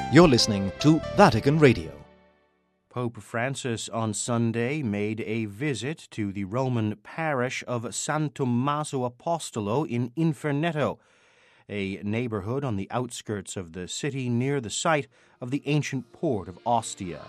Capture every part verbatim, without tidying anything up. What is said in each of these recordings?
You're listening to Vatican Radio. Pope Francis on Sunday made a visit to the Roman parish of San Tommaso Apostolo in Inferneto, a neighborhood on the outskirts of the city near the site of the ancient port of Ostia.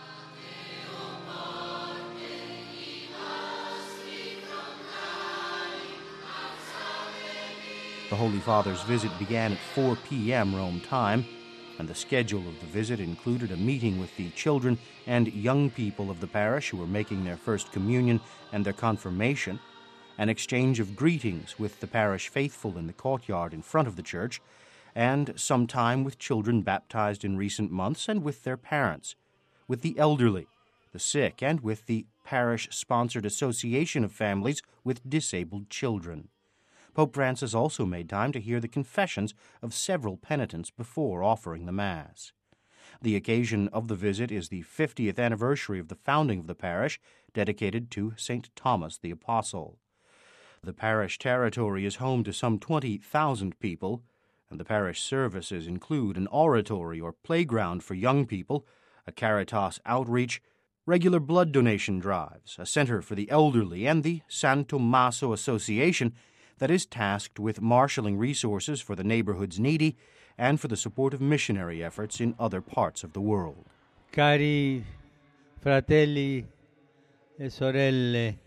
The Holy Father's visit began at four p.m. Rome time, and the schedule of the visit included a meeting with the children and young people of the parish who were making their first communion and their confirmation, an exchange of greetings with the parish faithful in the courtyard in front of the church, and some time with children baptized in recent months and with their parents, with the elderly, the sick, and with the parish-sponsored association of families with disabled children. Pope Francis also made time to hear the confessions of several penitents before offering the Mass. The occasion of the visit is the fiftieth anniversary of the founding of the parish, dedicated to Saint Thomas the Apostle. The parish territory is home to some twenty thousand people, and the parish services include an oratory or playground for young people, a Caritas outreach, regular blood donation drives, a center for the elderly, and the San Tommaso Association that is tasked with marshaling resources for the neighborhood's needy and for the support of missionary efforts in other parts of the world. Cari fratelli e sorelle,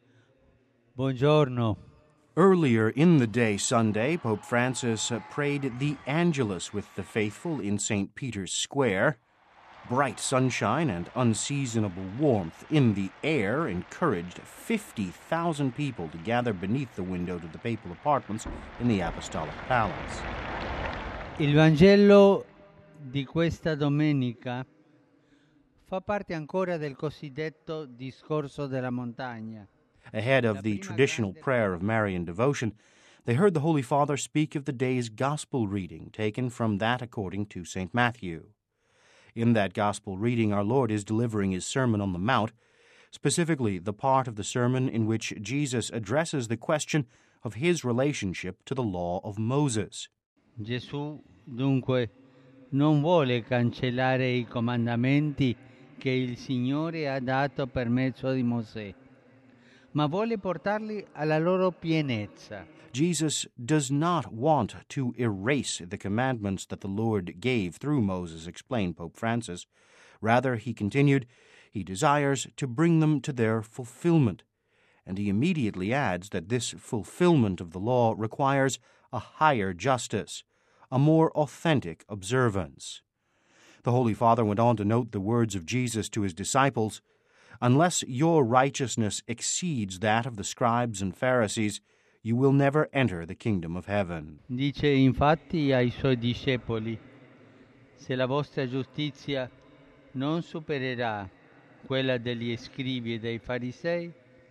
buongiorno. Earlier in the day Sunday, Pope Francis prayed the Angelus with the faithful in Saint Peter's Square. Bright sunshine and unseasonable warmth in the air encouraged fifty thousand people to gather beneath the window to the papal apartments in the Apostolic Palace. Il Vangelo di questa domenica fa parte ancora del cosiddetto discorso della montagna. Ahead of the traditional prayer of Marian devotion, they heard the Holy Father speak of the day's gospel reading taken from that according to Saint Matthew. In that gospel reading, our Lord is delivering his Sermon on the Mount, specifically the part of the sermon in which Jesus addresses the question of his relationship to the law of Moses. Gesù dunque non vuole cancellare i comandamenti che il Signore ha dato per mezzo di Mosè, ma vuole portarli alla loro pienezza. Jesus does not want to erase the commandments that the Lord gave through Moses, explained Pope Francis. Rather, he continued, he desires to bring them to their fulfillment. And he immediately adds that this fulfillment of the law requires a higher justice, a more authentic observance. The Holy Father went on to note the words of Jesus to his disciples, "Unless your righteousness exceeds that of the scribes and Pharisees, you will never enter the kingdom of heaven." Dice infatti ai suoi discepoli: se la vostra giustizia non supererà quella degli scribi e dei farisei,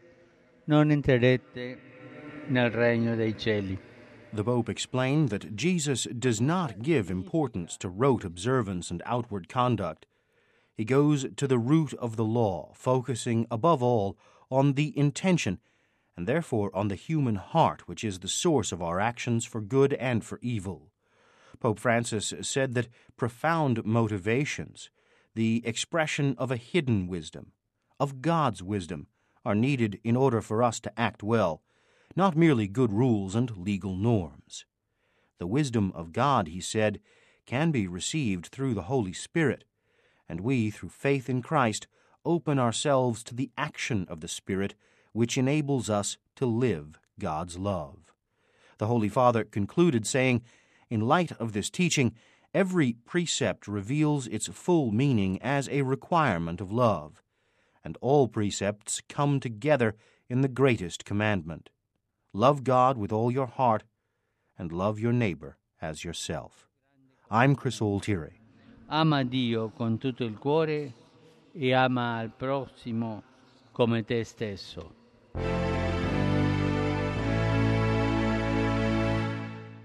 non entrerete nel regno dei cieli. The Pope explained that Jesus does not give importance to rote observance and outward conduct. He goes to the root of the law, focusing above all on the intention and therefore on the human heart, which is the source of our actions for good and for evil. Pope Francis said that profound motivations, the expression of a hidden wisdom, of God's wisdom, are needed in order for us to act well, not merely good rules and legal norms. The wisdom of God, he said, can be received through the Holy Spirit, and we, through faith in Christ, open ourselves to the action of the Spirit, which enables us to live God's love. The Holy Father concluded saying, in light of this teaching, every precept reveals its full meaning as a requirement of love, and all precepts come together in the greatest commandment. Love God with all your heart, and love your neighbor as yourself. I'm Chris Altieri. Ama Dio con tutto il cuore e ama al prossimo come te stesso.